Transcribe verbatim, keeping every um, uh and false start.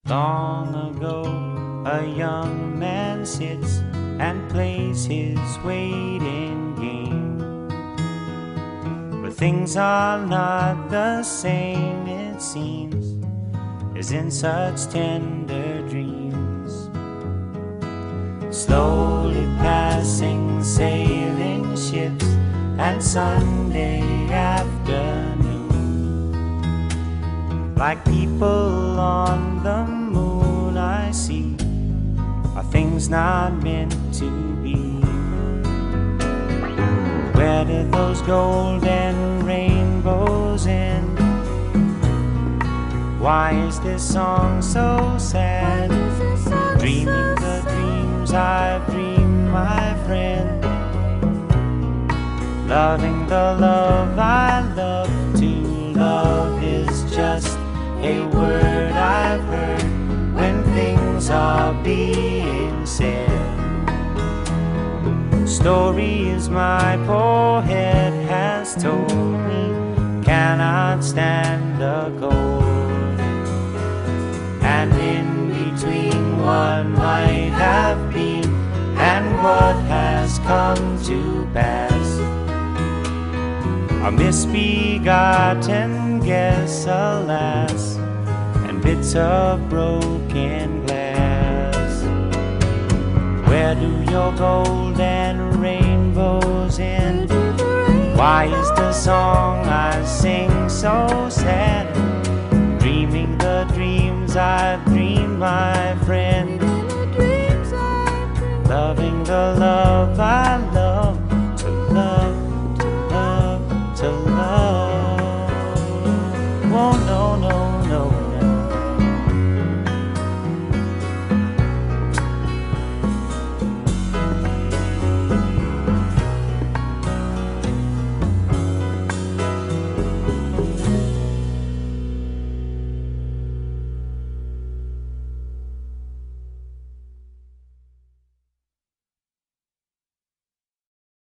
Long ago, a young man sits and plays his waiting game. But things are not the same, it seems, as in such tender dreams. Slowly passing sailing ships and Sunday afternoon, like people on the moon I see, are things not meant to be. Where do those golden rainbows end? Why is this song so sad? Dreaming the dreams I've dreamed, my friend. Loving the love I love. To love is just a word I've heard when things are being said. Stories my poor head has told me cannot stand the cold, and in between what might have been and what has come to pass, a misbegotten guess, alas, and bits of broken glass. Where do your golden rainbows end? Why is the song I sing so sad? Dreaming the dreams I've dreamed, my friend. Loving the love I